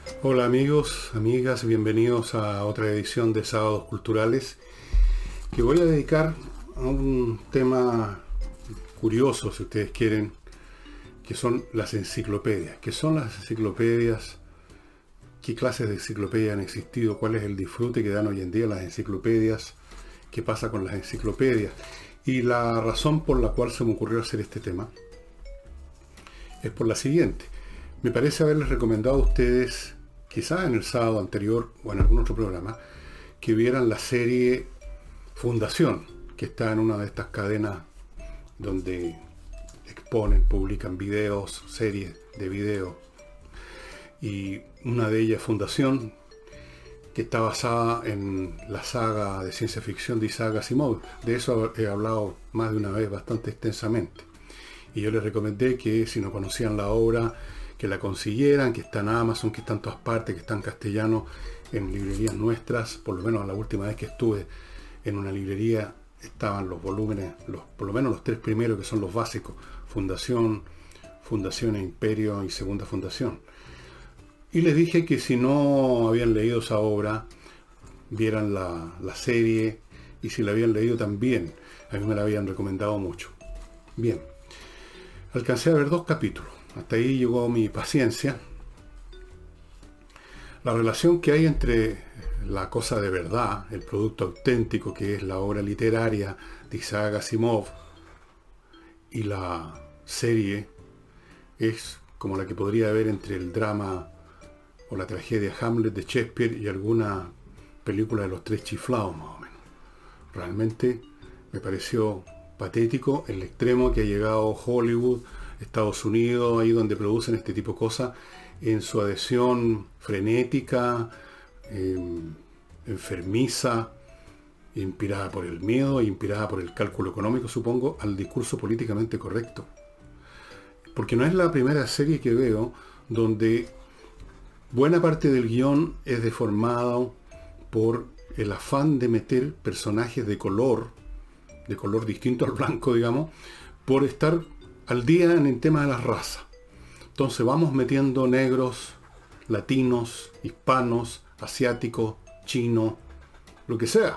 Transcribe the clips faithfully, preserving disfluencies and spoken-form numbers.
Hola amigos, amigas, bienvenidos a otra edición de Sábados Culturales que voy a dedicar a un tema curioso, si ustedes quieren, que son las enciclopedias. ¿Qué son las enciclopedias? ¿Qué clases de enciclopedias han existido? ¿Cuál es el disfrute que dan hoy en día las enciclopedias? ¿Qué pasa con las enciclopedias? Y la razón por la cual se me ocurrió hacer este tema es por la siguiente. Me parece haberles recomendado a ustedes, quizás en el sábado anterior o en algún otro programa, que vieran la serie Fundación, que está en una de estas cadenas donde exponen, publican videos, series de videos. Y una de ellas, Fundación, que está basada en la saga de ciencia ficción de Isaac Asimov. De eso he hablado más de una vez bastante extensamente. Y yo les recomendé que si no conocían la obra, que la consiguieran, que está en Amazon, que está en todas partes, que está en castellano, en librerías nuestras. Por lo menos la última vez que estuve en una librería estaban los volúmenes, los, por lo menos los tres primeros, que son los básicos: Fundación, Fundación e Imperio y Segunda Fundación. Y les dije que si no habían leído esa obra, vieran la, la serie, y si la habían leído también. A mí me la habían recomendado mucho. Bien, alcancé a ver dos capítulos. Hasta ahí llegó mi paciencia. La relación que hay entre la cosa de verdad, el producto auténtico que es la obra literaria de Isaac Asimov, y la serie es como la que podría haber entre el drama o la tragedia Hamlet de Shakespeare y alguna película de los Tres Chiflados, más o menos. Realmente me pareció patético el extremo que ha llegado Hollywood, Estados Unidos, ahí donde producen este tipo de cosas, en su adhesión frenética, eh, enfermiza, inspirada por el miedo e inspirada por el cálculo económico, supongo, al discurso políticamente correcto. Porque no es la primera serie que veo donde buena parte del guión es deformado por el afán de meter personajes de color, de color distinto al blanco, digamos, por estar al día en el tema de las razas. Entonces vamos metiendo negros, latinos, hispanos, asiáticos, chinos, lo que sea.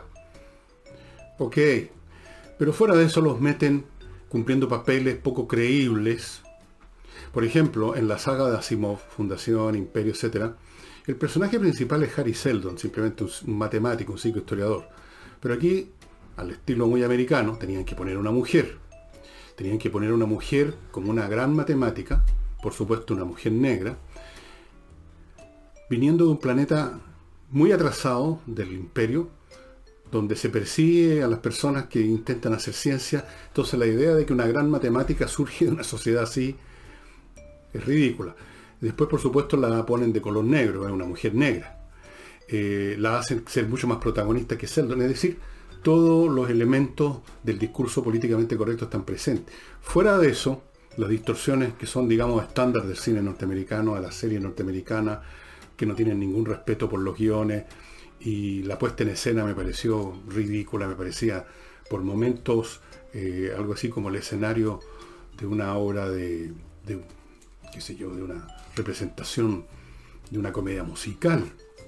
Ok, pero fuera de eso los meten cumpliendo papeles poco creíbles. Por ejemplo, en la saga de Asimov, Fundación, Imperio, etcétera, el personaje principal es Harry Seldon, simplemente un matemático, un psicohistoriador. Pero aquí, al estilo muy americano, tenían que poner una mujer. Tenían que poner una mujer como una gran matemática, por supuesto una mujer negra, viniendo de un planeta muy atrasado del imperio, donde se persigue a las personas que intentan hacer ciencia. Entonces la idea de que una gran matemática surge de una sociedad así es ridícula. Después, por supuesto, la ponen de color negro, es una mujer negra. Eh, la hacen ser mucho más protagonista que Sheldon, es decir, todos los elementos del discurso políticamente correcto están presentes. Fuera de eso, las distorsiones que son, digamos, estándar del cine norteamericano, de la serie norteamericana, que no tienen ningún respeto por los guiones, y la puesta en escena me pareció ridícula, me parecía por momentos eh, algo así como el escenario de una obra de, de, qué sé yo, de una representación de una comedia musical,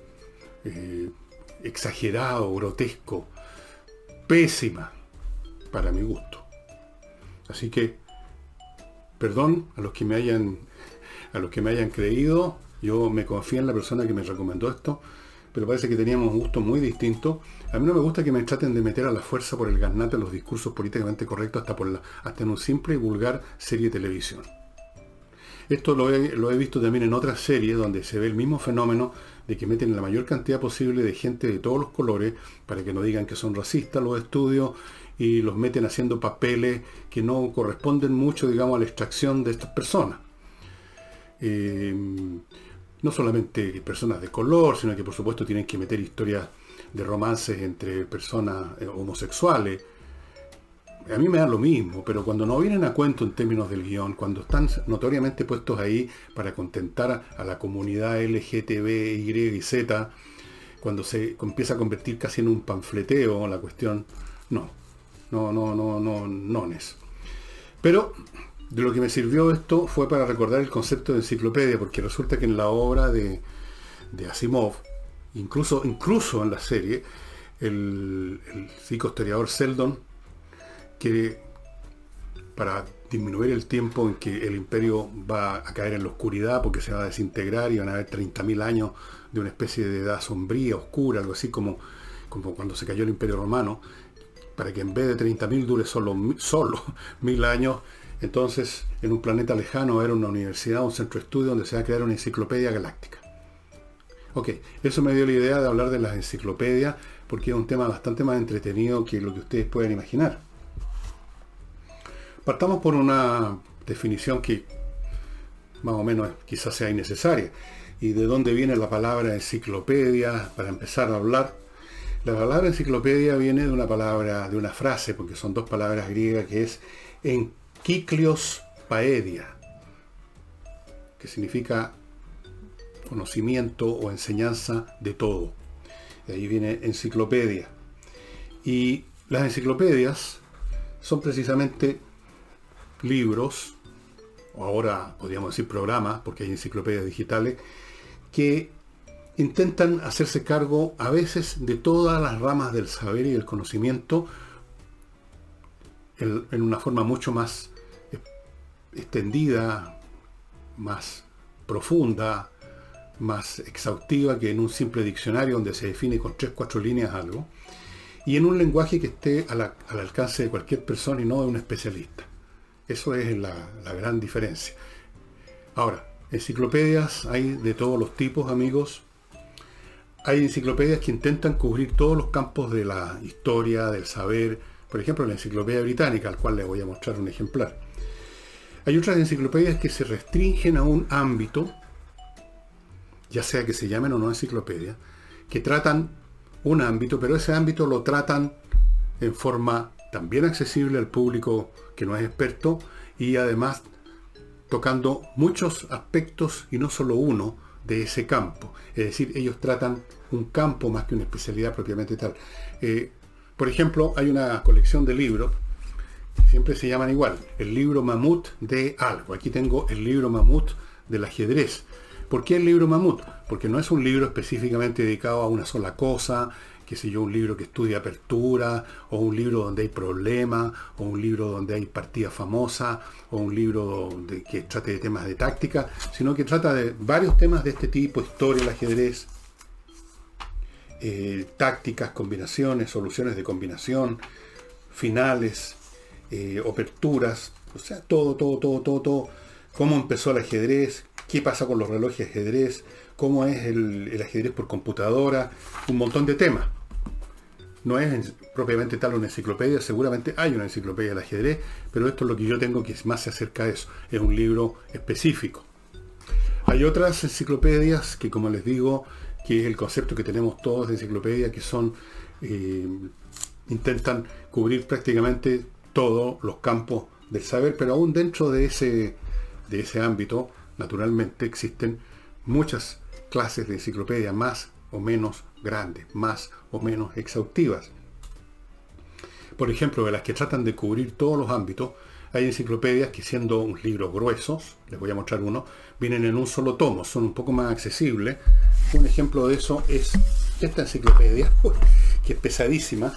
eh, exagerado, grotesco, pésima para mi gusto. Así que perdón a los que me hayan a los que me hayan creído. Yo me confío en la persona que me recomendó esto, pero parece que teníamos un gusto muy distinto. A mí no me gusta que me traten de meter a la fuerza por el gaznate los discursos políticamente correctos, hasta por la, hasta en un simple y vulgar serie de televisión. Esto lo he, lo he visto también en otras series donde se ve el mismo fenómeno de que meten la mayor cantidad posible de gente de todos los colores para que no digan que son racistas los estudios, y los meten haciendo papeles que no corresponden mucho, digamos, a la extracción de estas personas. Eh, no solamente personas de color, sino que por supuesto tienen que meter historias de romances entre personas eh, homosexuales. A mí me da lo mismo, pero cuando no vienen a cuento en términos del guión, cuando están notoriamente puestos ahí para contentar a la comunidad L G T B Y y Z, cuando se empieza a convertir casi en un panfleteo la cuestión, no, no, no, no, no, no es. Pero de lo que me sirvió esto fue para recordar el concepto de enciclopedia, porque resulta que en la obra de, de Asimov. Incluso, incluso en la serie, el, el psicohistoriador Seldon quiere, para disminuir el tiempo en que el imperio va a caer en la oscuridad porque se va a desintegrar y van a haber treinta mil años de una especie de edad sombría, oscura, algo así como, como cuando se cayó el imperio romano, para que en vez de treinta mil dure solo, solo mil años. Entonces, en un planeta lejano era una universidad, un centro de estudio donde se va a crear una enciclopedia galáctica. Ok, eso me dio la idea de hablar de las enciclopedias, porque es un tema bastante más entretenido que lo que ustedes pueden imaginar. Partamos por una definición que más o menos quizás sea innecesaria. ¿Y de dónde viene la palabra enciclopedia? Para empezar a hablar, la palabra enciclopedia viene de una palabra, de una frase, porque son dos palabras griegas, que es enkyklios paedia, que significa conocimiento o enseñanza de todo. De ahí viene enciclopedia. Y las enciclopedias son precisamente libros, o ahora podríamos decir programas, porque hay enciclopedias digitales, que intentan hacerse cargo a veces de todas las ramas del saber y del conocimiento en, en una forma mucho más extendida, más profunda, más exhaustiva que en un simple diccionario donde se define con tres, cuatro líneas algo, y en un lenguaje que esté a la, al alcance de cualquier persona y no de un especialista. Eso es la, la gran diferencia. Ahora, enciclopedias hay de todos los tipos, amigos. Hay enciclopedias que intentan cubrir todos los campos de la historia, del saber. Por ejemplo, la Enciclopedia Británica, al cual les voy a mostrar un ejemplar. Hay otras enciclopedias que se restringen a un ámbito, ya sea que se llamen o no enciclopedia, que tratan un ámbito, pero ese ámbito lo tratan en forma también accesible al público que no es experto, y además tocando muchos aspectos y no solo uno de ese campo. Es decir, ellos tratan un campo más que una especialidad propiamente tal. Eh, por ejemplo, hay una colección de libros que siempre se llaman igual, el libro mamut de algo. Aquí tengo el libro mamut del ajedrez. ¿Por qué el libro mamut? Porque no es un libro específicamente dedicado a una sola cosa, qué sé yo, un libro que estudia apertura, o un libro donde hay problemas, o un libro donde hay partida famosa, o un libro de, que trate de temas de táctica, sino que trata de varios temas de este tipo: historia del ajedrez, eh, tácticas, combinaciones, soluciones de combinación, finales, eh, aperturas, o sea, todo, todo, todo, todo, todo, cómo empezó el ajedrez, qué pasa con los relojes de ajedrez, cómo es el, el ajedrez por computadora, un montón de temas. No es propiamente tal una enciclopedia, seguramente hay una enciclopedia del ajedrez, pero esto es lo que yo tengo que más se acerca a eso, es un libro específico. Hay otras enciclopedias que, como les digo, que es el concepto que tenemos todos de enciclopedia, que son, eh, intentan cubrir prácticamente todos los campos del saber, pero aún dentro de ese, de ese ámbito, naturalmente existen muchas clases de enciclopedia más o menos grandes, más o menos exhaustivas. Por ejemplo, de las que tratan de cubrir todos los ámbitos, hay enciclopedias que, siendo unos libros gruesos, les voy a mostrar uno, vienen en un solo tomo, son un poco más accesibles. Un ejemplo de eso es esta enciclopedia, que es pesadísima,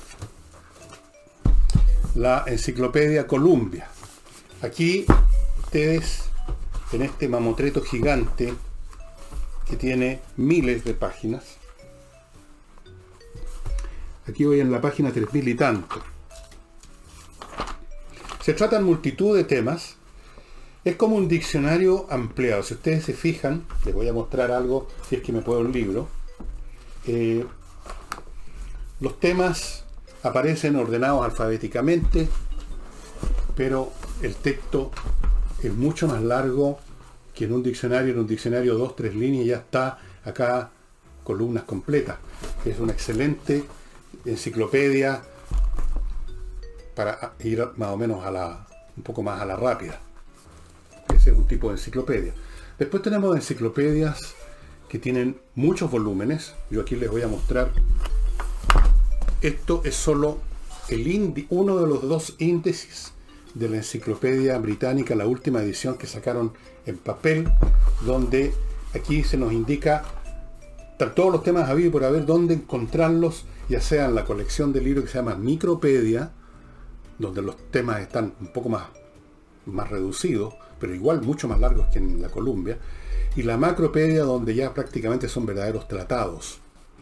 la Enciclopedia Columbia. Aquí ustedes, en este mamotreto gigante que tiene miles de páginas, aquí voy en la página tres mil y tanto, se tratan multitud de temas. Es como un diccionario ampliado. Si ustedes se fijan, les voy a mostrar algo, si es que me puedo un libro. Eh, los temas aparecen ordenados alfabéticamente, pero el texto es mucho más largo que en un diccionario. En un diccionario dos, tres líneas, ya está acá columnas completas. Es una excelente enciclopedia para ir más o menos a la, un poco más a la rápida. Ese es un tipo de enciclopedia. Después tenemos enciclopedias que tienen muchos volúmenes. Yo aquí les voy a mostrar. Esto es solo el indi- uno de los dos índices de la Enciclopedia Británica, la última edición que sacaron en papel, donde aquí se nos indica Están todos los temas habidos por haber dónde encontrarlos, ya sea en la colección de libros que se llama Micropedia, donde los temas están un poco más, más reducidos, pero igual mucho más largos que en la Columbia, y la Macropedia, donde ya prácticamente son verdaderos tratados.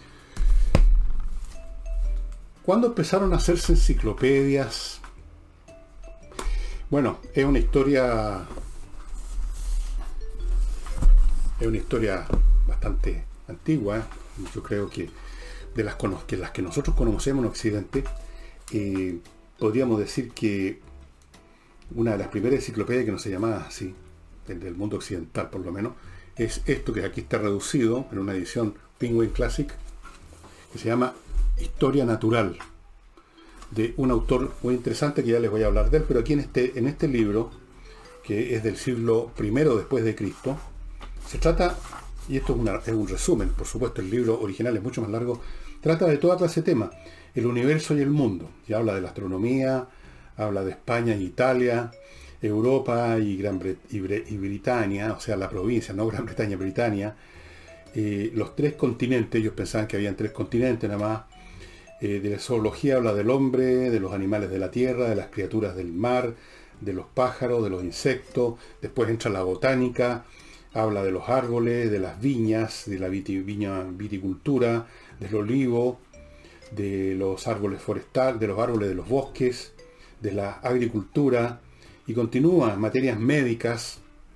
¿Cuándo empezaron a hacerse enciclopedias? Bueno, es una historia es una historia bastante antigua, ¿eh? Yo creo que de las, que las que nosotros conocemos en Occidente, eh, podríamos decir que una de las primeras enciclopedias que no se llamaba así, del, del mundo occidental por lo menos, es esto que aquí está reducido en una edición Penguin Classic, que se llama Historia Natural, de un autor muy interesante que ya les voy a hablar de él, pero aquí en este, en este libro, que es del siglo primero después de Cristo, se trata, y esto es, una, es un resumen, por supuesto el libro original es mucho más largo, trata de toda clase de temas, el universo y el mundo, y habla de la astronomía, habla de España y Italia, Europa y Gran Bre y, Bre y Britania, o sea la provincia, no Gran Bretaña, Britania, eh, los tres continentes, ellos pensaban que habían tres continentes nada más. Eh, de la zoología habla del hombre, de los animales de la tierra, de las criaturas del mar, de los pájaros, de los insectos. Después entra la botánica, habla de los árboles, de las viñas, de la viti, viña, viticultura, del olivo, de los árboles forestales, de los árboles de los bosques, de la agricultura, y continúa materias médicas,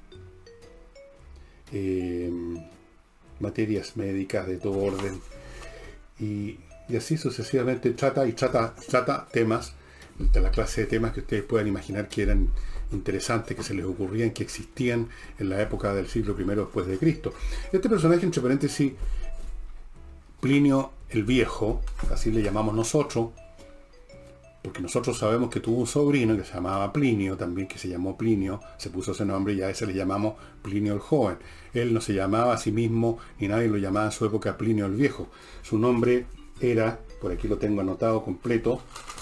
eh, materias médicas de todo orden, y Y así sucesivamente trata y trata, trata temas, de la clase de temas que ustedes puedan imaginar que eran interesantes, que se les ocurrían, que existían en la época del siglo primero después de Cristo. Este personaje, entre paréntesis, Plinio el Viejo, así le llamamos nosotros, porque nosotros sabemos que tuvo un sobrino que se llamaba Plinio, también que se llamó Plinio, se puso ese nombre y a ese le llamamos Plinio el Joven. Él no se llamaba a sí mismo, ni nadie lo llamaba en su época Plinio el Viejo. Su nombre era, por aquí lo tengo anotado completo,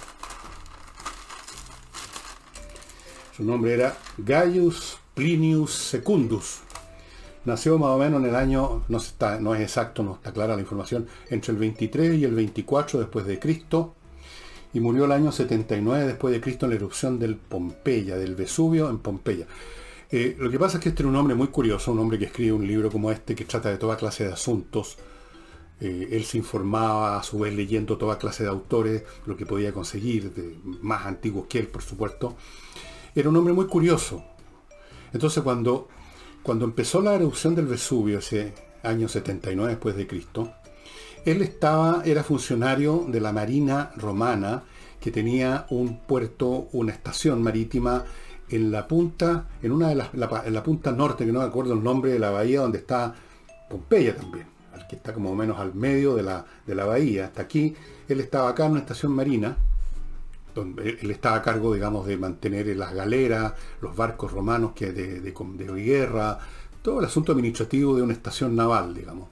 su nombre era Gaius Plinius Secundus. Nació más o menos en el año, no, está, no es exacto, no está clara la información, entre el veintitrés y el veinticuatro después de Cristo, y murió el año setenta y nueve después de Cristo en la erupción del Pompeya, del Vesubio en Pompeya. Eh, lo que pasa es que este era un hombre muy curioso, un hombre que escribe un libro como este que trata de toda clase de asuntos. Eh, él se informaba a su vez leyendo toda clase de autores, lo que podía conseguir, de, más antiguos que él, por supuesto. Era un hombre muy curioso. Entonces cuando, cuando empezó la erupción del Vesubio, ese año setenta y nueve después de Cristo, él estaba, era funcionario de la Marina Romana, que tenía un puerto, una estación marítima en la punta, en una de las, la, en la punta norte, que no me acuerdo el nombre de la bahía, donde está Pompeya también, que está como menos al medio de la, de la bahía. Hasta aquí, él estaba acá en una estación marina, donde él estaba a cargo, digamos, de mantener las galeras, los barcos romanos que de, de, de, de guerra, todo el asunto administrativo de una estación naval, digamos.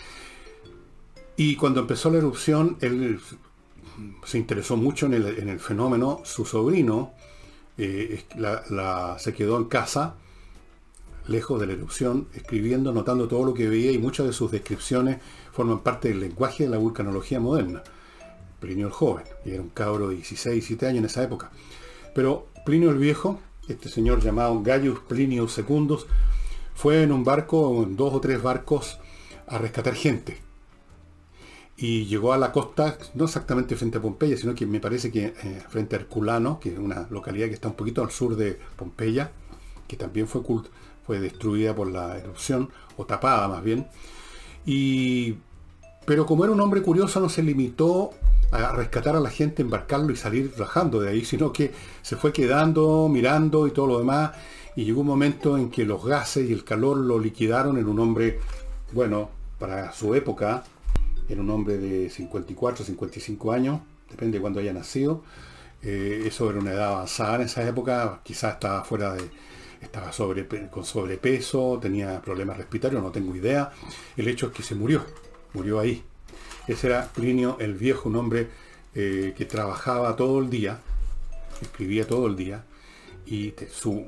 Y cuando empezó la erupción, él se interesó mucho en el, en el fenómeno. Su sobrino eh, la, la, se quedó en casa, lejos de la erupción, escribiendo, notando todo lo que veía, y muchas de sus descripciones forman parte del lenguaje de la vulcanología moderna. Plinio el Joven, y era un cabro de dieciséis, diecisiete años en esa época. Pero Plinio el Viejo, este señor llamado Gaius Plinius Secundus, fue en un barco, en dos o tres barcos, a rescatar gente. Y llegó a la costa, no exactamente frente a Pompeya, sino que me parece que eh, frente a Herculano, que es una localidad que está un poquito al sur de Pompeya, que también fue, cult fue destruida por la erupción, o tapada más bien. Y, pero como era un hombre curioso, no se limitó a rescatar a la gente, embarcarlo y salir rajando de ahí, sino que se fue quedando, mirando y todo lo demás, y llegó un momento en que los gases y el calor lo liquidaron en un hombre, bueno, para su época, era un hombre de cincuenta y cuatro, cincuenta y cinco años, depende de cuándo haya nacido. Eh, eso era una edad avanzada en esa época, quizás estaba fuera de, estaba sobre, con sobrepeso, tenía problemas respiratorios, no tengo idea. El hecho es que se murió, murió ahí. Ese era Plinio el Viejo, un hombre eh, que trabajaba todo el día, escribía todo el día, y te, su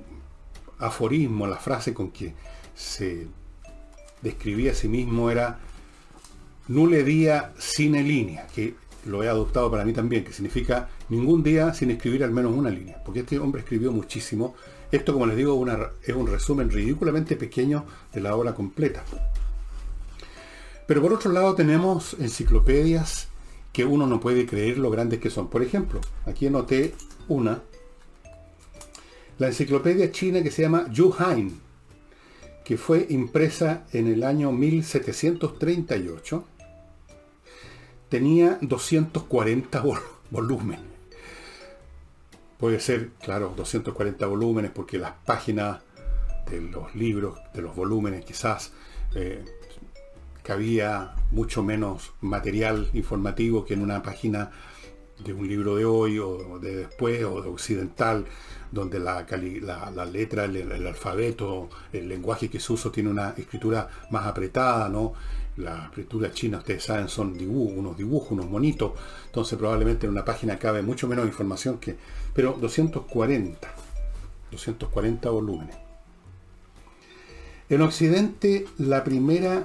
aforismo, la frase con que se describía a sí mismo era: nulle día sine línea, que lo he adoptado para mí también, que significa ningún día sin escribir al menos una línea, porque este hombre escribió muchísimo. Esto, como les digo, una, es un resumen ridículamente pequeño de la obra completa. Pero por otro lado tenemos enciclopedias que uno no puede creer lo grandes que son. Por ejemplo, aquí anoté una, la enciclopedia china que se llama Yu Hain, que fue impresa en el año mil setecientos treinta y ocho. Tenía doscientos cuarenta vol volúmenes. Puede ser, claro, doscientos cuarenta volúmenes porque las páginas de los libros, de los volúmenes, quizás eh, cabía mucho menos material informativo que en una página de un libro de hoy o de después o de occidental, donde la, la, la letra, el, el alfabeto, el lenguaje que se usa tiene una escritura más apretada, ¿no? La escritura china, ustedes saben, son dibujos, unos dibujos, unos monitos. Entonces probablemente en una página cabe mucho menos información que... Pero doscientos cuarenta volúmenes. En Occidente, la primera...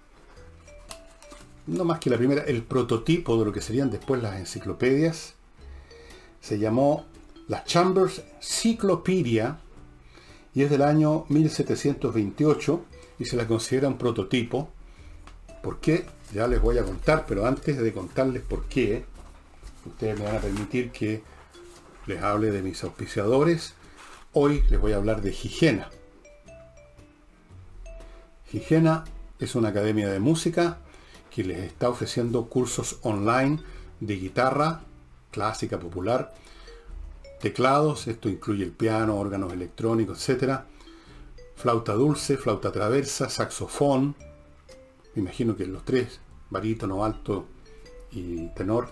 No más que la primera, el prototipo de lo que serían después las enciclopedias, se llamó la Chambers Cyclopedia y es del año mil setecientos veintiocho y se la considera un prototipo. ¿Por qué? Ya les voy a contar, pero antes de contarles por qué, ustedes me van a permitir que les hable de mis auspiciadores. Hoy les voy a hablar de Higena. Higena es una academia de música que les está ofreciendo cursos online de guitarra clásica, popular, teclados, esto incluye el piano, órganos electrónicos, etcétera, flauta dulce, flauta traversa, saxofón, me imagino que los tres, barítono, alto y tenor,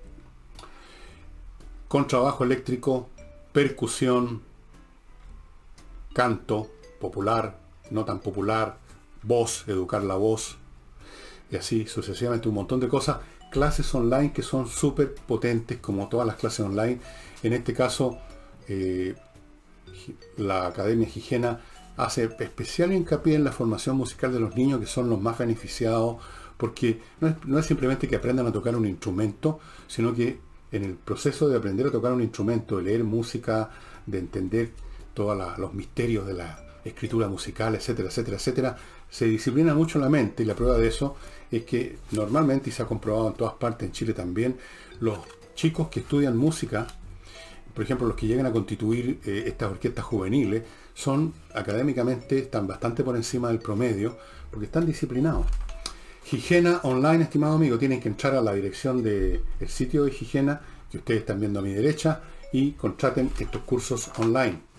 contrabajo eléctrico, percusión, canto, popular, no tan popular, voz, educar la voz, y así sucesivamente un montón de cosas, clases online que son súper potentes como todas las clases online. En este caso, eh, la Academia Higena hace especial hincapié en la formación musical de los niños, que son los más beneficiados, porque no es, no es simplemente que aprendan a tocar un instrumento, sino que en el proceso de aprender a tocar un instrumento, de leer música, de entender todos los misterios de la escritura musical, etcétera, etcétera, etcétera, se disciplina mucho la mente, y la prueba de eso es que normalmente, y se ha comprobado en todas partes, en Chile también, los chicos que estudian música, por ejemplo, los que llegan a constituir eh, estas orquestas juveniles, son académicamente, están bastante por encima del promedio, porque están disciplinados. Higena Online, estimado amigo, tienen que entrar a la dirección del sitio de Higena, que ustedes están viendo a mi derecha, y contraten estos cursos online.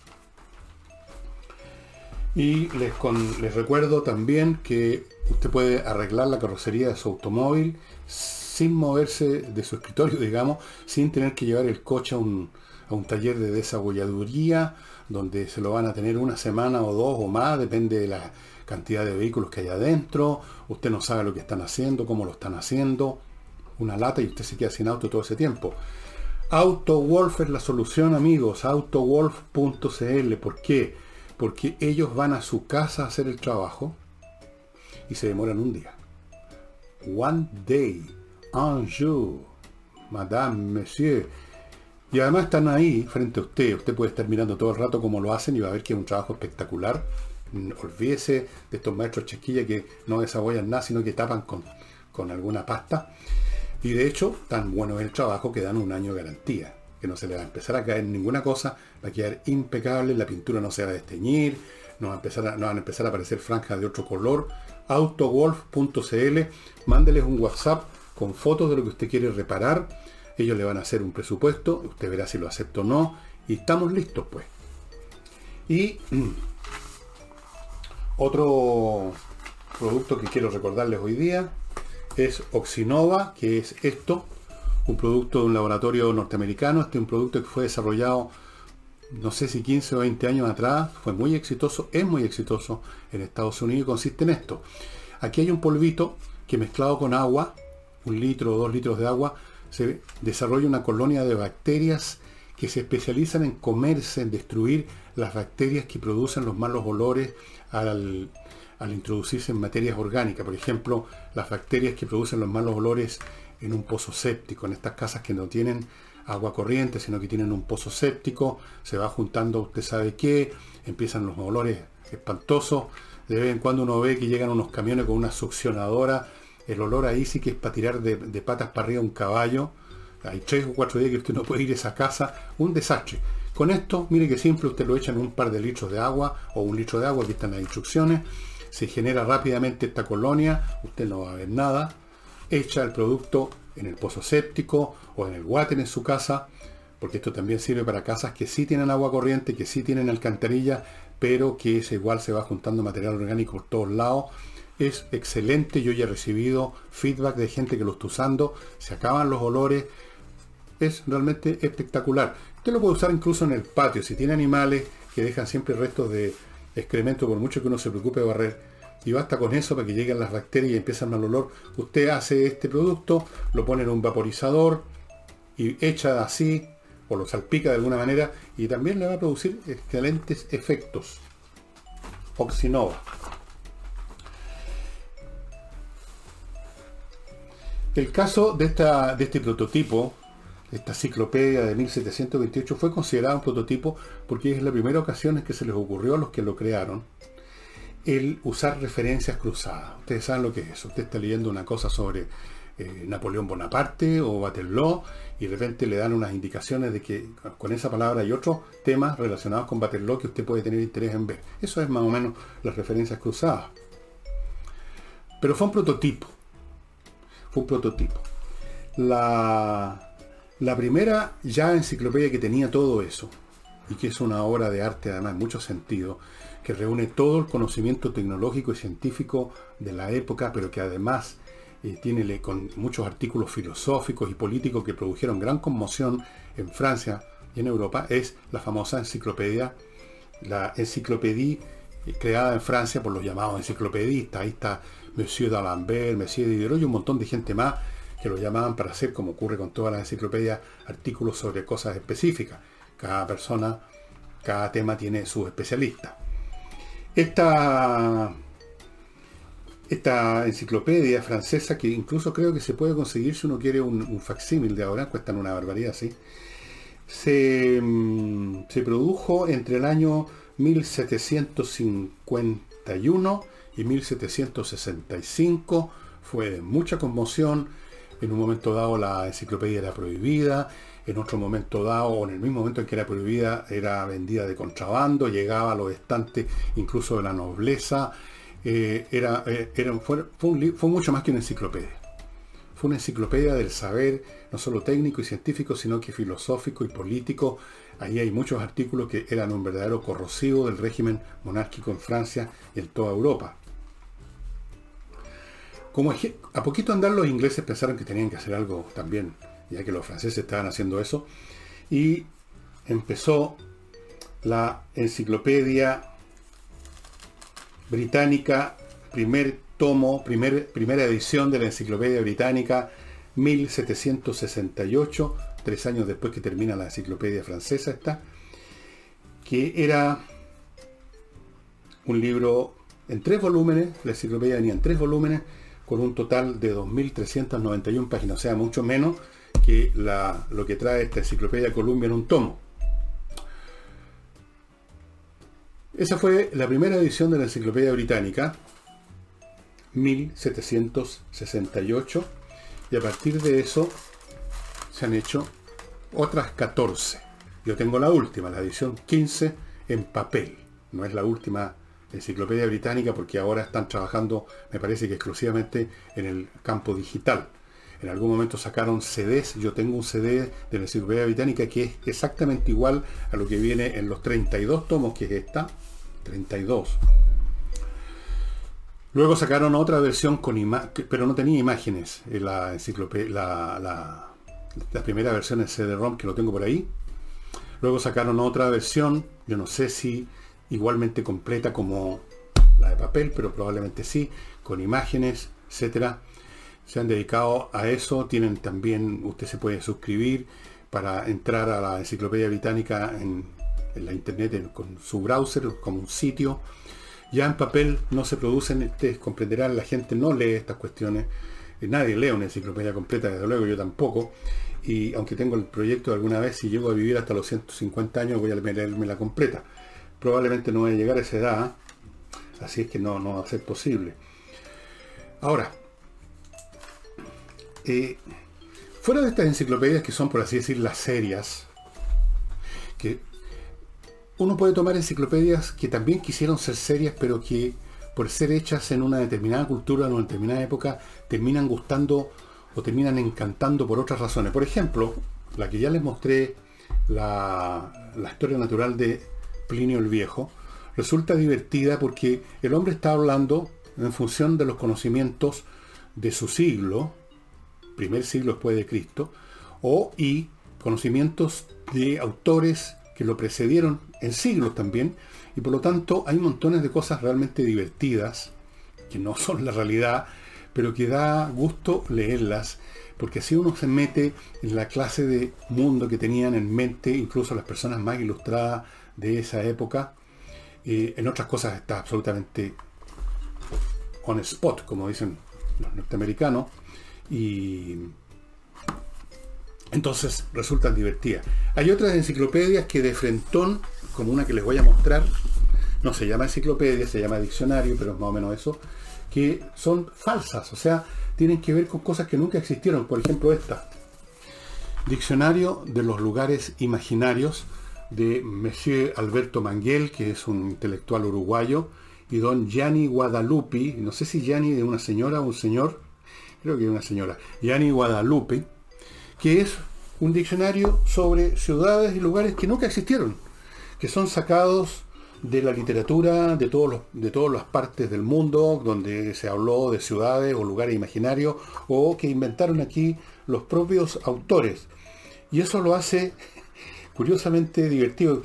Y les, con, les recuerdo también que usted puede arreglar la carrocería de su automóvil sin moverse de su escritorio, digamos, sin tener que llevar el coche a un, a un taller de desabolladuría, donde se lo van a tener una semana o dos o más, depende de la cantidad de vehículos que hay adentro. Usted no sabe lo que están haciendo, cómo lo están haciendo, una lata, y usted se queda sin auto todo ese tiempo. AutoWolf es la solución, amigos, autowolf punto c l. ¿Por qué? Porque ellos van a su casa a hacer el trabajo y se demoran un día. One day. Un jour. Madame, monsieur. Y además están ahí frente a usted. Usted puede estar mirando todo el rato cómo lo hacen y va a ver que es un trabajo espectacular. Olvídese de estos maestros chasquilla que no desabollan nada, sino que tapan con, con alguna pasta. Y de hecho, tan bueno es el trabajo que dan un año de garantía. Que no se le va a empezar a caer ninguna cosa, va a quedar impecable, la pintura no se va a desteñir, no, va a empezar a, no van a empezar a aparecer franjas de otro color. autowolf punto c l, mándeles un WhatsApp con fotos de lo que usted quiere reparar, ellos le van a hacer un presupuesto, usted verá si lo acepta o no, y estamos listos pues. Y mm, otro producto que quiero recordarles hoy día es Oxinova, que es esto, un producto de un laboratorio norteamericano. Este es un producto que fue desarrollado, no sé si quince o veinte años atrás, fue muy exitoso, es muy exitoso en Estados Unidos, y consiste en esto. Aquí hay un polvito que mezclado con agua, un litro o dos litros de agua, se desarrolla una colonia de bacterias que se especializan en comerse, en destruir las bacterias que producen los malos olores al, al introducirse en materias orgánicas. Por ejemplo, las bacterias que producen los malos olores en un pozo séptico, en estas casas que no tienen agua corriente, sino que tienen un pozo séptico, se va juntando usted sabe qué, empiezan los olores espantosos. De vez en cuando uno ve que llegan unos camiones con una succionadora, el olor ahí sí que es para tirar de, de patas para arriba un caballo. Hay tres o cuatro días que usted no puede ir a esa casa, un desastre. Con esto, mire que simple, usted lo echa en un par de litros de agua o un litro de agua, aquí están las instrucciones, se genera rápidamente esta colonia, usted no va a ver nada, echa el producto en el pozo séptico o en el water en su casa, porque esto también sirve para casas que sí tienen agua corriente, que sí tienen alcantarilla, pero que es igual se va juntando material orgánico por todos lados. Es excelente, yo ya he recibido feedback de gente que lo está usando, se acaban los olores, es realmente espectacular. Usted lo puede usar incluso en el patio, si tiene animales que dejan siempre restos de excremento, por mucho que uno se preocupe de barrer, y basta con eso para que lleguen las bacterias y empiezan mal olor. Usted hace este producto, lo pone en un vaporizador y echa así, o lo salpica de alguna manera, y también le va a producir excelentes efectos. Oxinova. El caso de, esta, de este prototipo, esta enciclopedia de mil setecientos veintiocho, fue considerada un prototipo porque es la primera ocasión en que se les ocurrió a los que lo crearon el usar referencias cruzadas. Ustedes saben lo que es eso. Usted está leyendo una cosa sobre eh, Napoleón Bonaparte o Waterloo y de repente le dan unas indicaciones de que con esa palabra hay otros temas relacionados con Waterloo que usted puede tener interés en ver. Eso es más o menos las referencias cruzadas. Pero fue un prototipo. Fue un prototipo. La... La primera ya enciclopedia que tenía todo eso, y que es una obra de arte además en muchos sentidos, que reúne todo el conocimiento tecnológico y científico de la época, pero que además eh, tiene con muchos artículos filosóficos y políticos que produjeron gran conmoción en Francia y en Europa, es la famosa enciclopedia, la enciclopédie creada en Francia por los llamados enciclopedistas. Ahí está Monsieur d'Alembert, Monsieur Diderot y un montón de gente más que lo llamaban para hacer, como ocurre con todas las enciclopedias, artículos sobre cosas específicas. Cada persona, cada tema tiene su especialista. Esta, esta enciclopedia francesa, que incluso creo que se puede conseguir si uno quiere un, un facsímil de ahora, cuestan una barbaridad, ¿sí? Se, se produjo entre el año mil setecientos cincuenta y uno y mil setecientos sesenta y cinco. Fue de mucha conmoción. En un momento dado la enciclopedia era prohibida, en otro momento dado, o en el mismo momento en que era prohibida, era vendida de contrabando, llegaba a los estantes incluso de la nobleza. Eh, era, eh, era, fue, fue, un, fue mucho más que una enciclopedia. Fue una enciclopedia del saber, no solo técnico y científico, sino que filosófico y político. Ahí hay muchos artículos que eran un verdadero corrosivo del régimen monárquico en Francia y en toda Europa. Como a poquito andar los ingleses pensaron que tenían que hacer algo también, ya que los franceses estaban haciendo eso, y empezó la enciclopedia británica, primer tomo, primer, primera edición de la enciclopedia británica, mil setecientos sesenta y ocho, tres años después que termina la enciclopedia francesa esta, que era un libro en tres volúmenes. La enciclopedia venía en tres volúmenes, con un total de dos mil trescientas noventa y una páginas, o sea, mucho menos que la, lo que trae esta enciclopedia Columbia en un tomo. Esa fue la primera edición de la enciclopedia británica, mil setecientos sesenta y ocho, y a partir de eso se han hecho otras catorce. Yo tengo la última, la edición quince, en papel. No es la última enciclopedia británica porque ahora están trabajando, me parece que exclusivamente en el campo digital. En algún momento sacaron C Ds. Yo tengo un C D de la enciclopedia británica que es exactamente igual a lo que viene en los treinta y dos tomos, que es esta, treinta y dos. Luego sacaron otra versión con imágenes, pero no tenía imágenes. La enciclopedia, la, la, la primera versión en C D ROM, que lo tengo por ahí. Luego sacaron otra versión, yo no sé si igualmente completa como la de papel, pero probablemente sí, con imágenes, etcétera. Se han dedicado a eso. Tienen también, usted se puede suscribir para entrar a la enciclopedia británica en, en la internet en, con su browser, como un sitio. Ya en papel no se producen, ustedes comprenderán, la gente no lee estas cuestiones. Eh, nadie lee una enciclopedia completa, desde luego yo tampoco. Y aunque tengo el proyecto de alguna vez, si llego a vivir hasta los ciento cincuenta años, voy a leerme la completa. Probablemente no voy a llegar a esa edad, así es que no, no va a ser posible. Ahora, eh, fuera de estas enciclopedias que son, por así decir, las serias, que uno puede tomar enciclopedias que también quisieron ser serias, pero que por ser hechas en una determinada cultura, en una determinada época, terminan gustando o terminan encantando por otras razones. Por ejemplo, la que ya les mostré, la, la historia natural de Plinio el Viejo, resulta divertida porque el hombre está hablando en función de los conocimientos de su siglo, primer siglo después de Cristo, o y conocimientos de autores que lo precedieron en siglos también, y por lo tanto hay montones de cosas realmente divertidas, que no son la realidad, pero que da gusto leerlas, porque así uno se mete en la clase de mundo que tenían en mente, incluso las personas más ilustradas de esa época. Eh, en otras cosas está absolutamente on spot, como dicen los norteamericanos, y entonces resultan divertidas. Hay otras enciclopedias que de frentón, como una que les voy a mostrar, no se llama enciclopedia, se llama diccionario, pero es más o menos eso, que son falsas, o sea, tienen que ver con cosas que nunca existieron. Por ejemplo, esta, Diccionario de los lugares imaginarios, de Monsieur Alberto Manguel, que es un intelectual uruguayo, y don Gianni Guadalupi, no sé si Gianni de una señora o un señor, creo que es una señora, Gianni Guadalupi, que es un diccionario sobre ciudades y lugares que nunca existieron, que son sacados de la literatura de todos los, de todas las partes del mundo donde se habló de ciudades o lugares imaginarios, o que inventaron aquí los propios autores. Y eso lo hace curiosamente divertido.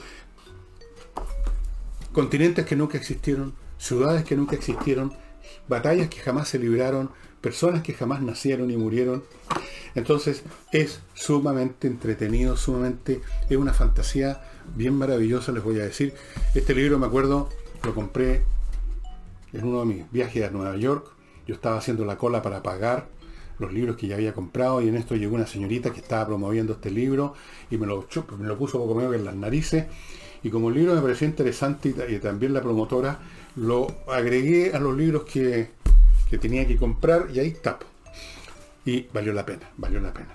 Continentes que nunca existieron, ciudades que nunca existieron, batallas que jamás se libraron, personas que jamás nacieron y murieron. Entonces es sumamente entretenido, sumamente, es una fantasía bien maravillosa, les voy a decir. Este libro, me acuerdo, lo compré en uno de mis viajes a Nueva York. Yo estaba haciendo la cola para pagar los libros que ya había comprado, y en esto llegó una señorita que estaba promoviendo este libro y me lo, me lo puso poco menos que en las narices. Y como el libro me pareció interesante y, y también la promotora, lo agregué a los libros que, que tenía que comprar, y ahí está. Y valió la pena, valió la pena.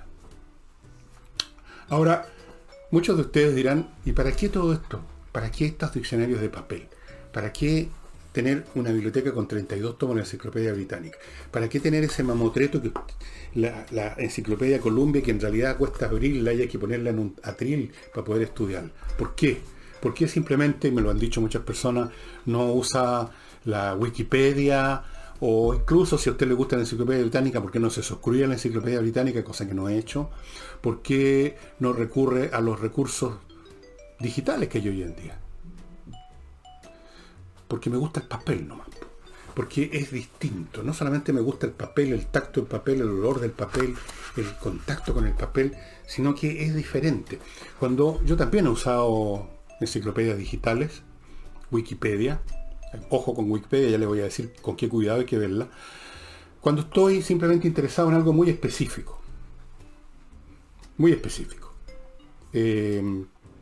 Ahora, muchos de ustedes dirán, ¿y para qué todo esto? ¿Para qué estos diccionarios de papel? ¿Para qué tener una biblioteca con treinta y dos tomos de la enciclopedia británica? ¿Para qué tener ese mamotreto, que la, la enciclopedia Columbia, que en realidad cuesta abrirla y hay que ponerla en un atril para poder estudiar? ¿Por qué? ¿Por qué simplemente, me lo han dicho muchas personas, no usa la Wikipedia? O incluso, si a usted le gusta la enciclopedia británica, ¿por qué no se suscribe a la enciclopedia británica? Cosa que no he hecho. ¿Por qué no recurre a los recursos digitales que hay hoy en día? Porque me gusta el papel nomás. Porque es distinto. No solamente me gusta el papel, el tacto del papel, el olor del papel, el contacto con el papel, sino que es diferente. Cuando yo también he usado enciclopedias digitales, Wikipedia, ojo con Wikipedia, ya le voy a decir con qué cuidado hay que verla, cuando estoy simplemente interesado en algo muy específico. Muy específico. Eh,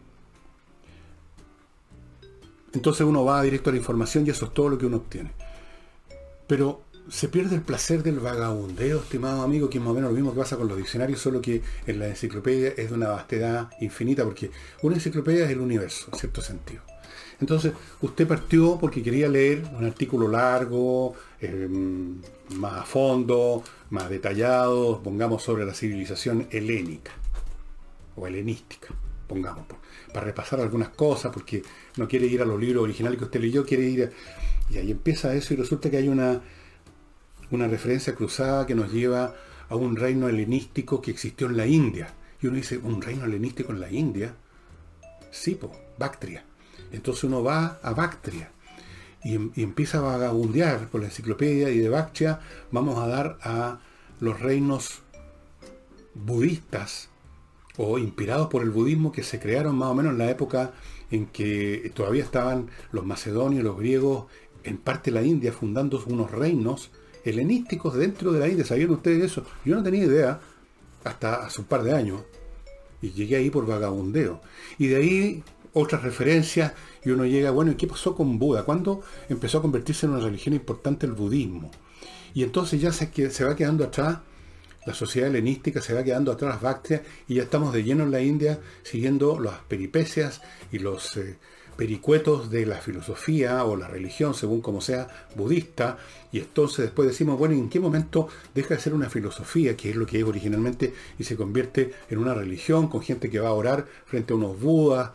entonces uno va directo a la información y eso es todo lo que uno obtiene. Pero se pierde el placer del vagabundeo, estimado amigo, que es más o menos lo mismo que pasa con los diccionarios, solo que en la enciclopedia es de una vastedad infinita, porque una enciclopedia es el universo, en cierto sentido. Entonces, usted partió porque quería leer un artículo largo, eh, más a fondo, más detallado, pongamos, sobre la civilización helénica, o helenística, pongamos, para repasar algunas cosas, porque no quiere ir a los libros originales que usted leyó, quiere ir a... Y ahí empieza eso, y resulta que hay una, una referencia cruzada que nos lleva a un reino helenístico que existió en la India. Y uno dice, ¿un reino helenístico en la India? Sí, po, Bactria. Entonces uno va a Bactria y, y empieza a vagabundear por la enciclopedia, y de Bactria vamos a dar a los reinos budistas o inspirados por el budismo, que se crearon más o menos en la época en que todavía estaban los macedonios, los griegos en parte la India, fundando unos reinos helenísticos dentro de la India. ¿Sabían ustedes eso? Yo no tenía idea hasta hace un par de años. Y llegué ahí por vagabundeo. Y de ahí otras referencias, y uno llega, bueno, ¿y qué pasó con Buda? ¿Cuándo empezó a convertirse en una religión importante el budismo? Y entonces ya se, se va quedando atrás la sociedad helenística, se va quedando atrás las Bactrias, y ya estamos de lleno en la India siguiendo las peripecias y los eh, pericuetos de la filosofía o la religión, según como sea, budista. Y entonces después decimos, bueno, ¿en qué momento deja de ser una filosofía, que es lo que es originalmente, y se convierte en una religión con gente que va a orar frente a unos budas?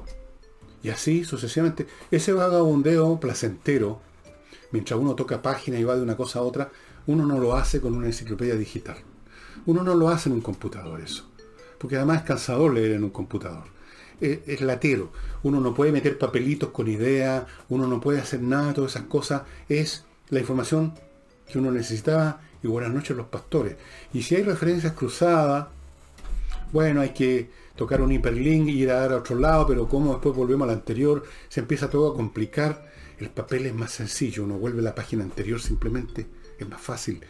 Y así sucesivamente. Ese vagabundeo placentero, mientras uno toca páginas y va de una cosa a otra, uno no lo hace con una enciclopedia digital. Uno no lo hace en un computador eso. Porque además es cansador leer en un computador. Es, es latero. Uno no puede meter papelitos con ideas, uno no puede hacer nada, todas esas cosas. Es la información que uno necesitaba, y buenas noches los pastores. Y si hay referencias cruzadas, bueno, hay que tocar un hiperlink y ir a dar a otro lado, pero como después volvemos al anterior, se empieza todo a complicar. El papel es más sencillo, uno vuelve a la página anterior simplemente, es más fácil.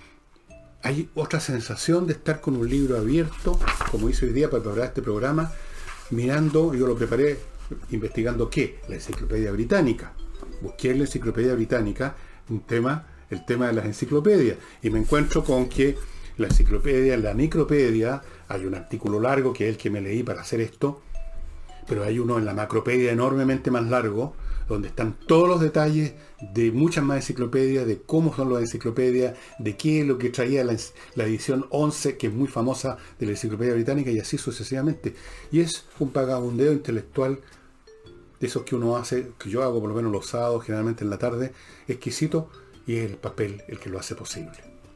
Hay otra sensación de estar con un libro abierto, como hice hoy día para preparar este programa, mirando, yo lo preparé investigando ¿qué? La enciclopedia británica. Busqué en la enciclopedia británica un tema, el tema de las enciclopedias, y me encuentro con que la enciclopedia, en la micropedia, hay un artículo largo que es el que me leí para hacer esto, pero hay uno en la macropedia enormemente más largo, donde están todos los detalles de muchas más enciclopedias, de cómo son las enciclopedias, de qué es lo que traía la, la edición once, que es muy famosa de la enciclopedia británica, y así sucesivamente. Y es un vagabundeo intelectual de esos que uno hace, que yo hago por lo menos los sábados, generalmente en la tarde, exquisito, y es el papel el que lo hace posible.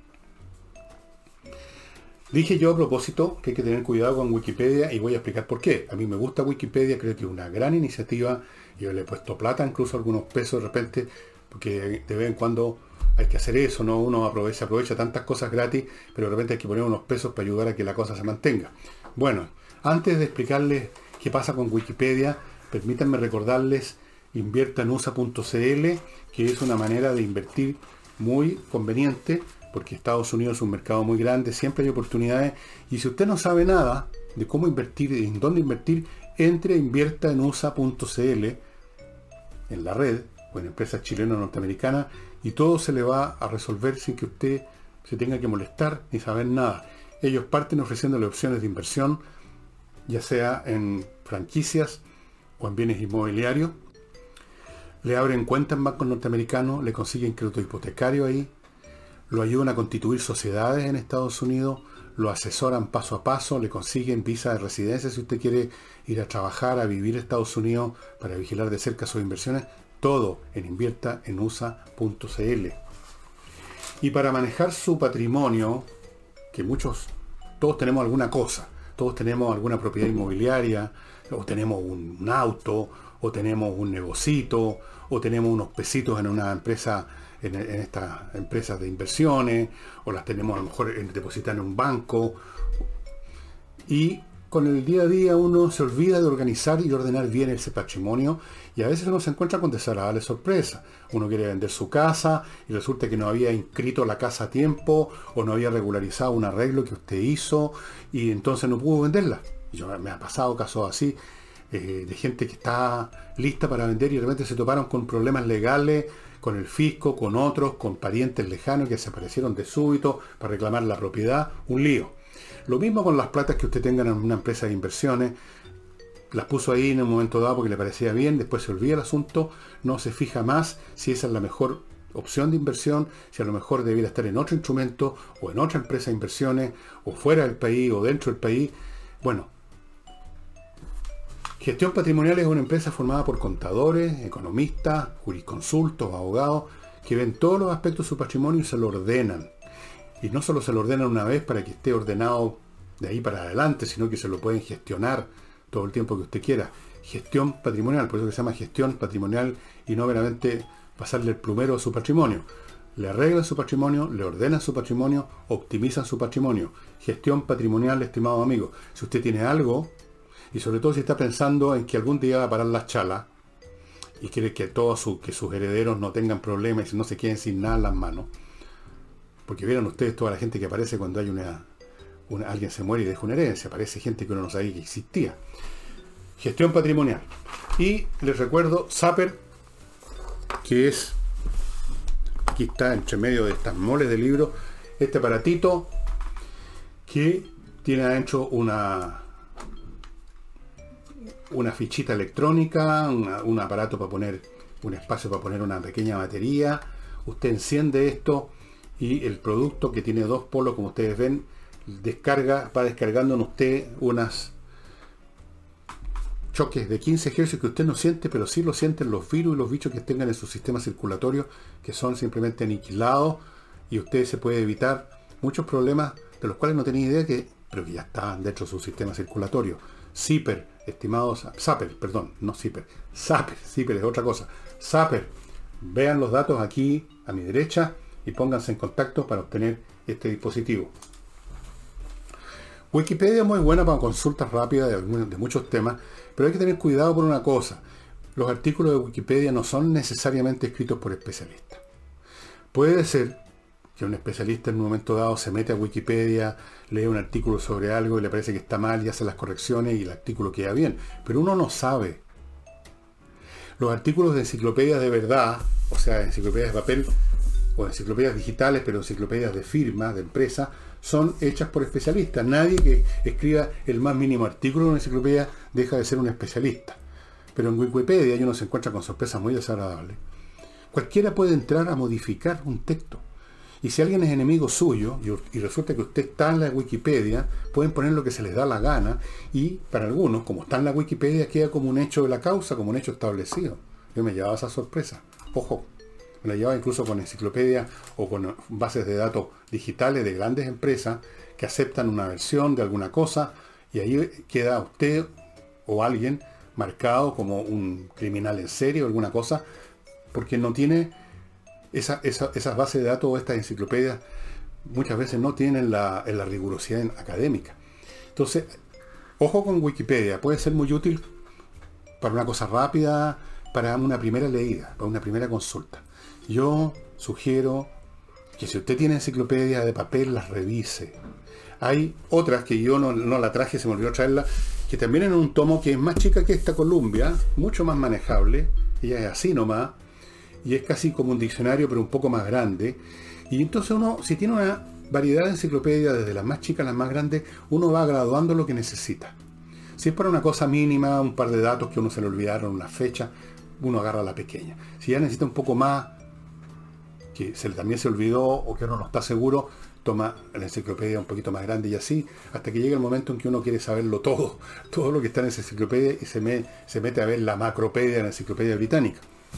Dije yo a propósito que hay que tener cuidado con Wikipedia, y voy a explicar por qué. A mí me gusta Wikipedia, creo que es una gran iniciativa. Yo le he puesto plata, incluso algunos pesos de repente, porque de vez en cuando hay que hacer eso, ¿no? Uno aprovecha, aprovecha tantas cosas gratis, pero de repente hay que poner unos pesos para ayudar a que la cosa se mantenga. Bueno, antes de explicarles qué pasa con Wikipedia, permítanme recordarles inviertanusa punto c l, que es una manera de invertir muy conveniente, porque Estados Unidos es un mercado muy grande, siempre hay oportunidades, y si usted no sabe nada de cómo invertir, en dónde invertir, entre a inviertanusa punto c l en la red, o en empresas chilenas o norteamericanas, y todo se le va a resolver sin que usted se tenga que molestar ni saber nada. Ellos parten ofreciéndole opciones de inversión, ya sea en franquicias o en bienes inmobiliarios. Le abren cuenta en bancos norteamericanos, le consiguen crédito hipotecario ahí, lo ayudan a constituir sociedades en Estados Unidos, lo asesoran paso a paso, le consiguen visa de residencia si usted quiere ir a trabajar, a vivir en Estados Unidos para vigilar de cerca sus inversiones, todo en inviertanusa punto c l. Y para manejar su patrimonio, que muchos, todos tenemos alguna cosa, todos tenemos alguna propiedad inmobiliaria, o tenemos un, un auto, o tenemos un negocito, o tenemos unos pesitos en una empresa, en, en estas empresas de inversiones, o las tenemos a lo mejor depositadas en un banco. Y con el día a día uno se olvida de organizar y ordenar bien ese patrimonio, y a veces uno se encuentra con desagradables sorpresas. Uno quiere vender su casa y resulta que no había inscrito la casa a tiempo, o no había regularizado un arreglo que usted hizo, y entonces no pudo venderla. Y yo, me ha pasado casos así, eh, de gente que está lista para vender y de repente se toparon con problemas legales, con el fisco, con otros, con parientes lejanos que se aparecieron de súbito para reclamar la propiedad, un lío. Lo mismo con las platas que usted tenga en una empresa de inversiones, las puso ahí en un momento dado porque le parecía bien, después se olvida el asunto, no se fija más si esa es la mejor opción de inversión, si a lo mejor debiera estar en otro instrumento, o en otra empresa de inversiones, o fuera del país, o dentro del país. Bueno, Gestión Patrimonial es una empresa formada por contadores, economistas, jurisconsultos, abogados, que ven todos los aspectos de su patrimonio y se lo ordenan. Y no solo se lo ordenan una vez para que esté ordenado de ahí para adelante, sino que se lo pueden gestionar todo el tiempo que usted quiera. Gestión patrimonial, por eso que se llama gestión patrimonial, y no meramente pasarle el plumero a su patrimonio. Le arreglan su patrimonio, le ordenan su patrimonio, optimizan su patrimonio. Gestión patrimonial, estimado amigo. Si usted tiene algo, y sobre todo si está pensando en que algún día va a parar las chalas, y quiere que todos su, que sus herederos no tengan problemas y no se queden sin nada en las manos. Porque vieron ustedes toda la gente que aparece cuando hay una, una alguien se muere y deja una herencia. Aparece gente que uno no sabía que existía. Gestión patrimonial. Y les recuerdo Zapper, que es, aquí está entre medio de estas moles de libros, este aparatito que tiene adentro una una fichita electrónica, una, un aparato para poner, un espacio para poner una pequeña batería. Usted enciende esto y el producto, que tiene dos polos, como ustedes ven, descarga, va descargando en usted unas choques de quince hercios que usted no siente, pero sí lo sienten los virus y los bichos que tengan en su sistema circulatorio, que son simplemente aniquilados, y usted se puede evitar muchos problemas de los cuales no tenía idea, que, pero que ya están dentro de su sistema circulatorio. Zipper, estimados, Zapper, perdón, no Zipper, Zapper, Zipper es otra cosa. Zapper, vean los datos aquí a mi derecha y pónganse en contacto para obtener este dispositivo. Wikipedia es muy buena para consultas rápidas de, de muchos temas, pero hay que tener cuidado por una cosa. Los artículos de Wikipedia no son necesariamente escritos por especialistas. Puede ser que un especialista en un momento dado se mete a Wikipedia, lee un artículo sobre algo y le parece que está mal y hace las correcciones y el artículo queda bien. Pero uno no sabe. Los artículos de enciclopedias de verdad, o sea, enciclopedias de papel o enciclopedias digitales, pero enciclopedias de firma, de empresa, son hechas por especialistas. Nadie que escriba el más mínimo artículo de una enciclopedia deja de ser un especialista. Pero en Wikipedia uno se encuentra con sorpresas muy desagradables. Cualquiera puede entrar a modificar un texto. Y si alguien es enemigo suyo y resulta que usted está en la Wikipedia, pueden poner lo que se les da la gana, y para algunos, como está en la Wikipedia, queda como un hecho de la causa, como un hecho establecido. Yo me llevaba esa sorpresa. Ojo, me la llevaba incluso con enciclopedias o con bases de datos digitales de grandes empresas que aceptan una versión de alguna cosa, y ahí queda usted o alguien marcado como un criminal en serie o alguna cosa, porque no tiene esa, esa, esas bases de datos o estas enciclopedias muchas veces no tienen la, la rigurosidad académica. Entonces, ojo con Wikipedia, puede ser muy útil para una cosa rápida, para una primera leída, para una primera consulta. Yo sugiero que si usted tiene enciclopedias de papel, las revise. Hay otras que yo no, no la traje, se me olvidó traerla, que también en un tomo que es más chica que esta Columbia, mucho más manejable, ella es así nomás, y es casi como un diccionario, pero un poco más grande. Y entonces uno, si tiene una variedad de enciclopedias, desde las más chicas a las más grandes, uno va graduando lo que necesita. Si es para una cosa mínima, un par de datos que uno se le olvidaron, una fecha, uno agarra la pequeña. Si ya necesita un poco más, que se, también se olvidó o que uno no está seguro, toma la enciclopedia un poquito más grande, y así hasta que llega el momento en que uno quiere saberlo todo, todo lo que está en esa enciclopedia, y se, me, se mete a ver la macropedia de la enciclopedia británica.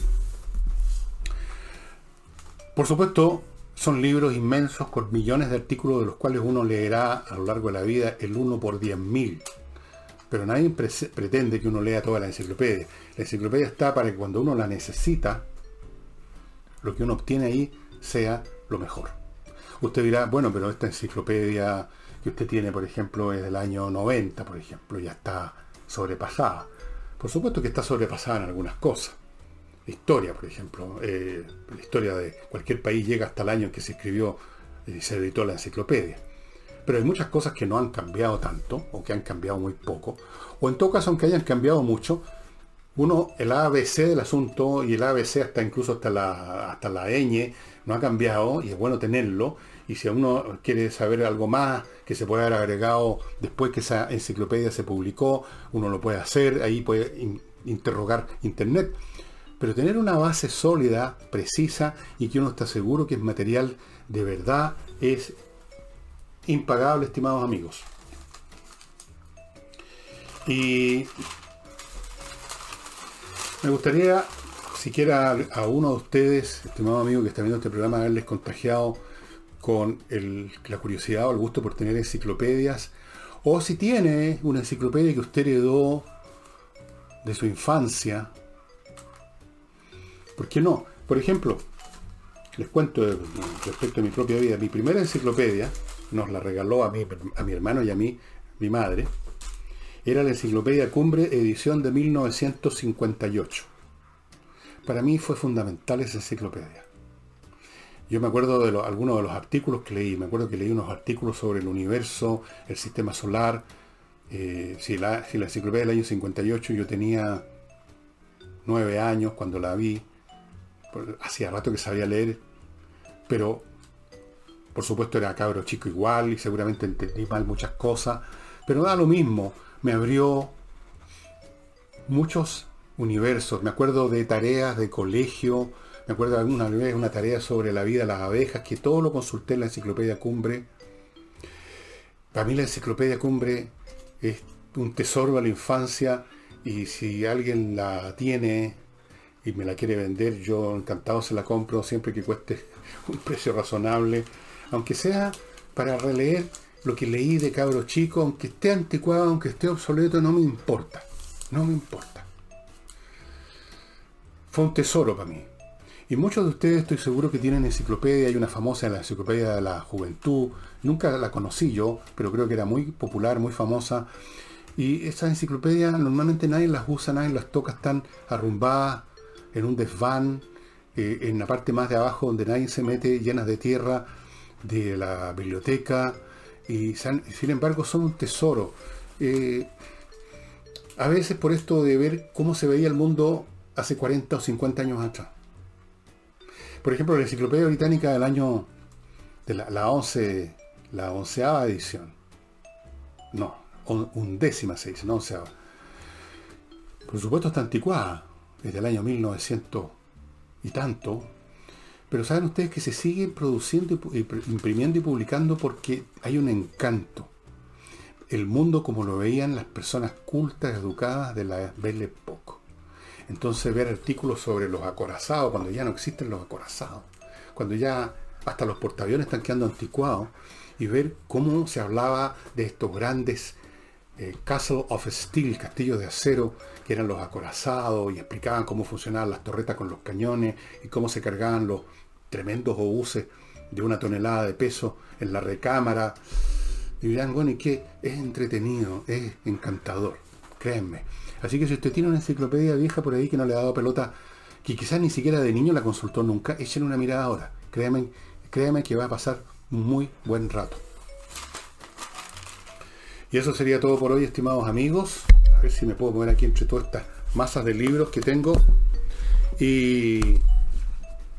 Por supuesto, son libros inmensos con millones de artículos, de los cuales uno leerá a lo largo de la vida el uno por diez mil. Pero nadie pre pretende que uno lea toda la enciclopedia. La enciclopedia está para que cuando uno la necesita, lo que uno obtiene ahí sea lo mejor. Usted dirá, bueno, pero esta enciclopedia que usted tiene, por ejemplo, es del año noventa, por ejemplo, ya está sobrepasada. Por supuesto que está sobrepasada en algunas cosas. La historia, por ejemplo, eh, la historia de cualquier país llega hasta el año en que se escribió y se editó la enciclopedia. Pero hay muchas cosas que no han cambiado tanto, o que han cambiado muy poco, o en todo caso, aunque hayan cambiado mucho, uno, el A B C del asunto, y el A B C hasta incluso hasta la, hasta la ñ, no ha cambiado, y es bueno tenerlo. Y si uno quiere saber algo más que se puede haber agregado después que esa enciclopedia se publicó, uno lo puede hacer, ahí puede in, interrogar internet. Pero tener una base sólida, precisa, y que uno está seguro que es material de verdad, es impagable, estimados amigos. Y me gustaría, siquiera a uno de ustedes, estimado amigo que está viendo este programa, haberles contagiado con el, la curiosidad o el gusto por tener enciclopedias, o si tiene una enciclopedia que usted heredó de su infancia, ¿por qué no? Por ejemplo, les cuento respecto a mi propia vida. Mi primera enciclopedia nos la regaló a mí, a mi hermano y a mí, mi madre. Era la enciclopedia Cumbre, edición de mil novecientos cincuenta y ocho. Para mí fue fundamental esa enciclopedia. Yo me acuerdo de lo, algunos de los artículos que leí. Me acuerdo que leí unos artículos sobre el universo, el sistema solar. Eh, si, la, si la enciclopedia del año cincuenta y ocho, yo tenía nueve años cuando la vi. Hacía rato que sabía leer, pero por supuesto era cabro chico igual y seguramente entendí mal muchas cosas. Pero da lo mismo. Me abrió muchos universos. Me acuerdo de tareas de colegio. Me acuerdo de alguna vez una tarea sobre la vida de las abejas, que todo lo consulté en la enciclopedia Cumbre. Para mí la enciclopedia Cumbre es un tesoro a la infancia, y si alguien la tiene y me la quiere vender, yo encantado se la compro, siempre que cueste un precio razonable. Aunque sea para releer lo que leí de cabro chico, aunque esté anticuado, aunque esté obsoleto, no me importa. No me importa. Fue un tesoro para mí. Y muchos de ustedes estoy seguro que tienen enciclopedia. Hay una famosa, la enciclopedia de la juventud. Nunca la conocí yo, pero creo que era muy popular, muy famosa. Y esas enciclopedias normalmente nadie las usa, nadie las toca, están arrumbadas en un desván, eh, en la parte más de abajo donde nadie se mete, llenas de tierra, de la biblioteca. Y sin embargo son un tesoro. Eh, a veces por esto de ver cómo se veía el mundo hace cuarenta o cincuenta años atrás. Por ejemplo, la enciclopedia británica del año de la, la once, la onceava edición. No, on, undécima se dice, no onceava. Por supuesto está anticuada, desde el año mil novecientos y tanto. Pero saben ustedes que se sigue produciendo, y, y imprimiendo y publicando porque hay un encanto. El mundo como lo veían las personas cultas, educadas de la Belle Époque. Entonces ver artículos sobre los acorazados, cuando ya no existen los acorazados, cuando ya hasta los portaaviones están quedando anticuados, y ver cómo se hablaba de estos grandes eh, Castle of Steel, castillos de acero, que eran los acorazados, y explicaban cómo funcionaban las torretas con los cañones, y cómo se cargaban los tremendos obuses de una tonelada de peso en la recámara. Y dirán, bueno, ¿y qué? Es entretenido, es encantador, créanme. Así que si usted tiene una enciclopedia vieja por ahí que no le ha dado pelota, que quizás ni siquiera de niño la consultó nunca, échenle una mirada ahora. Créanme, créanme que va a pasar un muy buen rato. Y eso sería todo por hoy, estimados amigos. A ver si me puedo mover aquí entre todas estas masas de libros que tengo. Y